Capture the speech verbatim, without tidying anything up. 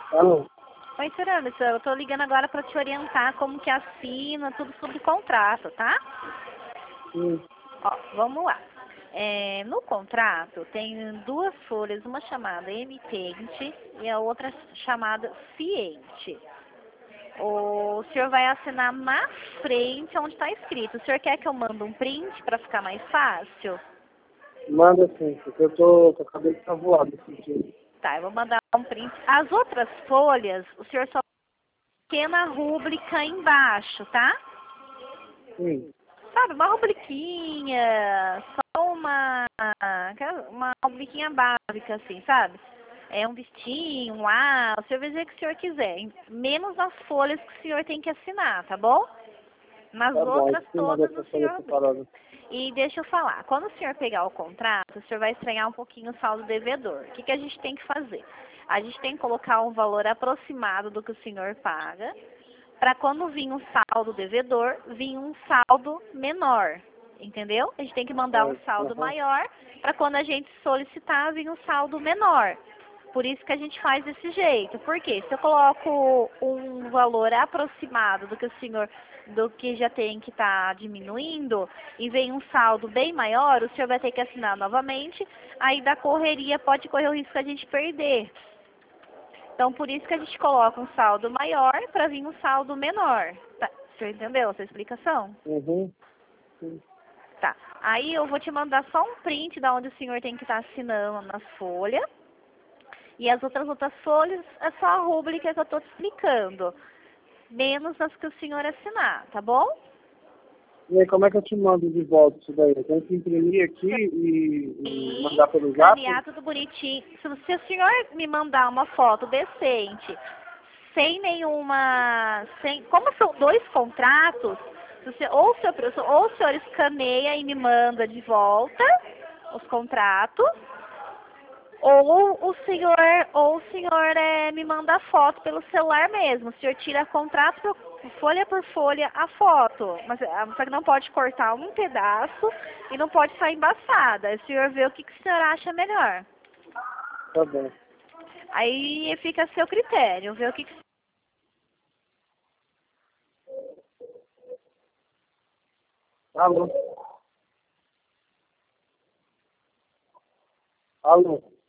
Alô? Oi, senhor Anderson, eu tô ligando agora para te orientar como que assina, tudo sobre contrato, tá? Sim. Ó, vamos lá. É, no contrato tem duas folhas, uma chamada emitente e a outra chamada ciente. O senhor vai assinar na frente onde está escrito. O senhor quer que eu mande um print para ficar mais fácil? Manda sim, porque eu tô com a cabeça voada esse dia. Tá, eu vou mandar um print. As outras folhas, o senhor só pequena rúbrica embaixo, tá? Sim. Sabe, uma rubriquinha, só uma, uma rubriquinha básica, assim, sabe? É um vestinho, um A, o senhor vai dizer o que o senhor quiser, menos as folhas que o senhor tem que assinar, tá bom? Nas Tá bom, aí outras você manda todas o essa folha senhor abriu. separada. E deixa eu falar, quando o senhor pegar o contrato, o senhor vai estranhar um pouquinho o saldo devedor. O que, que a gente tem que fazer? A gente tem que colocar um valor aproximado do que o senhor paga, para quando vir um saldo devedor, vir um saldo menor, entendeu? A gente tem que mandar um Aí, saldo aham. maior, para quando a gente solicitar, vir um saldo menor. Por isso que a gente faz desse jeito. Porque se eu coloco um valor aproximado do que o senhor, do que já tem que estar diminuindo, e vem um saldo bem maior, o senhor vai ter que assinar novamente, aí da correria pode correr o risco de a gente perder. Então, por isso que a gente coloca um saldo maior para vir um saldo menor. Tá? Você entendeu essa explicação? Uhum. Sim. Tá. Aí eu vou te mandar só um print da onde o senhor tem que estar assinando na folha. E as outras outras folhas é só a rúbrica que eu estou te explicando. Menos as que o senhor assinar, tá bom? E aí, como é que eu te mando de volta isso daí? Eu tenho que imprimir aqui e, e E mandar pelo zap? escanear tudo bonitinho. Se, se o senhor me mandar uma foto decente, sem nenhuma. Sem, como são dois contratos, se você, ou, o senhor, ou o senhor escaneia e me manda de volta os contratos, ou o senhor, ou o senhor é, me manda a foto pelo celular mesmo. O senhor tira contrato por, folha por folha a foto. Mas ah, só que não pode cortar um pedaço e não pode sair embaçada. Aí o senhor vê o que, que o senhor acha melhor. Tá bom. Aí fica a seu critério, ver o que, que Alô? Alô?